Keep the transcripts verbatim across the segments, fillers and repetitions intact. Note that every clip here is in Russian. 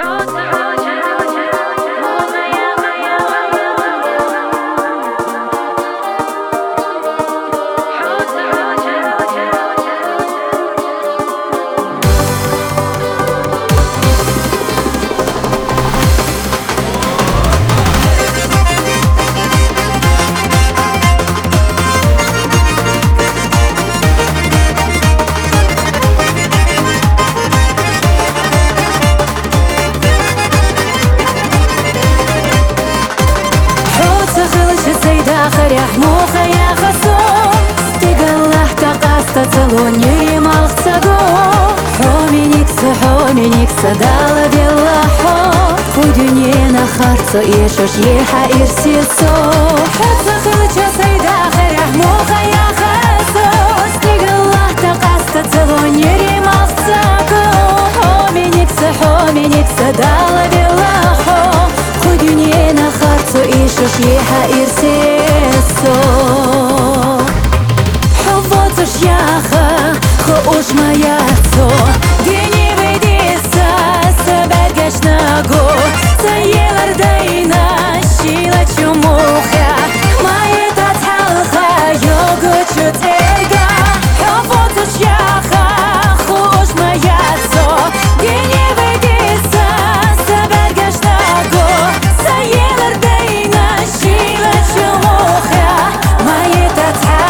موخا يا خصوم تقلح تقاستا تلوني مالخصدو حومينيك سحومينيك سدالا باللحو خودنينا خارцо ишош еха ирсисо حتى خلچا سيدا خرح موخا يا خصوم تقلح تقاستا تلوني مالخصدو حومينيك سحومينيك سدالا باللحو خودنينا خارцо ишош еха ирсисо حفظش яха خوش маяцо дени выйдиса сабергашнаго заелардайна шила чумуха маета талха його чутега حفظش яха خوش маяцо дени выйдиса сабергашнаго заелардайна шила чумуха маета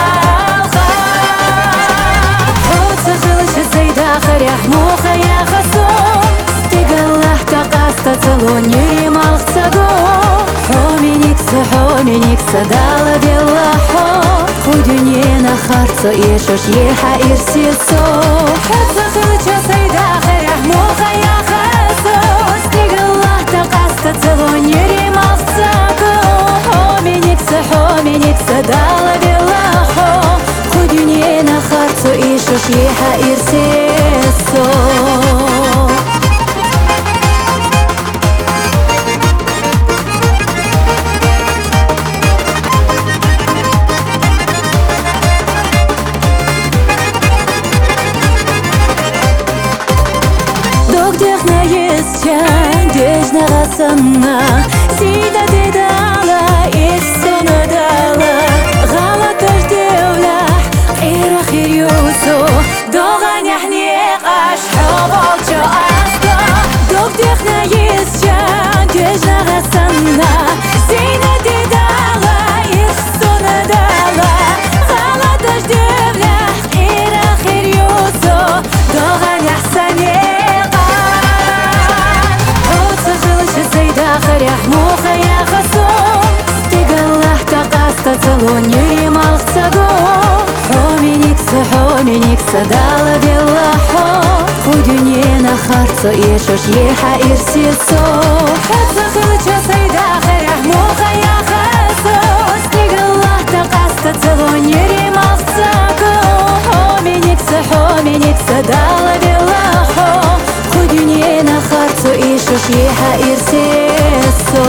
موخا يا خصوم تقلح تقاستا تلوني مالخصدو حومينيك سحومينيك سدالا باللحو خودنينا خارцо ишош еха ирсисо حتى خلچا سيدا خرح موخا يا خصوم تقلح تقاستا تلوني مالخصدو حومينيك سحومينيك سدالا باللحو خودنينا خارцо ишош еха ирсисо Догдехна есчан дежна расанна сида дедала иссона дала غلطش دولة غير خير يوسو دوغان يحنيق أشحب الجو أسكا دقدقنا يسجان دجنا غسنا سينا ددالا يخصونا دالا غلطش دولة غير خير يوسو دوغان يحسن يقان حوت خلش سيدا خريح موخا يا خصوم تقلح تقاستا تلوني مالخصدو حومينيك سحومينيك سدالا باللحو خودنينا خارцо ишош еха ирсисо حتى خلچا سيدا خرح موخا يا خصوم تقلح تقاستا تلوني مالخصدو حومينيك سحومينيك سدالا باللحو خودنينا خارцо ишош еха ирсисо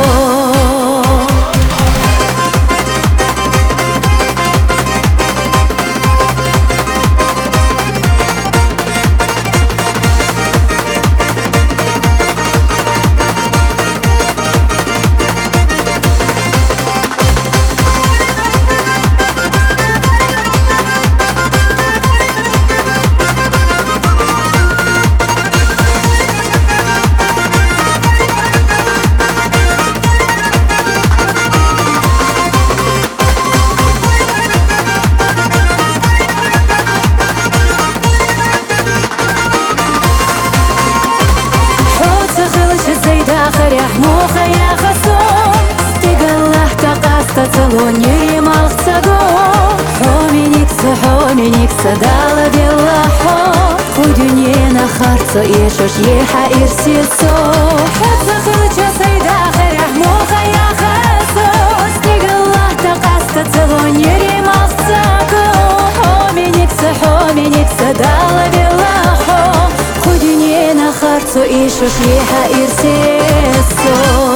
خرح موخا يا خصوم تقلح تقاستا تلوني مالخصدو حومينيك سحومينيك سدالا باللحو خودنينا خارцо ишош еха ирсисо حتى خلچا سيدا خرح موخا يا خصوم تقلح تقاستا تلوني مالخصدو حومينيك سحومينيك سدالا باللحو خودنينا خارцо ишош еха ирсисо